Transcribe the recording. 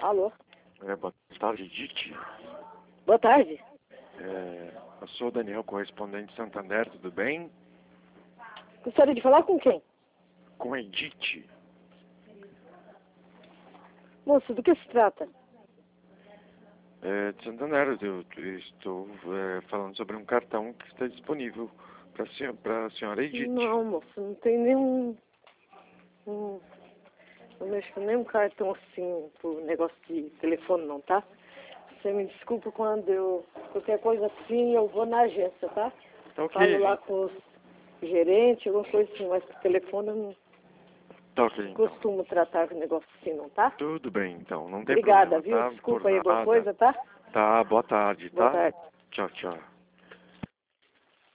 Alô? Boa tarde, Edith. Boa tarde. Eu sou o Daniel, correspondente Santander, tudo bem? Gostaria de falar com quem? Com a Edith. Moço, do que se trata? De Santander, eu estou falando sobre um cartão que está disponível para a senhora Edith. Não, moço, não tem nenhum... Não mexo com nenhum cartão assim, por negócio de telefone não, tá? Você me desculpa quando qualquer coisa assim, eu vou na agência, tá? Tá ok. Falo lá com os gerentes, alguma coisa assim, mas por telefone eu não Tá ok, então. costumo tratar com negócio assim não, tá? Tudo bem, então. Não tem Obrigada, problema, viu? tá? Desculpa Por aí alguma nada. coisa, tá? Tá, boa tarde, Boa tá? tarde. Tchau, tchau.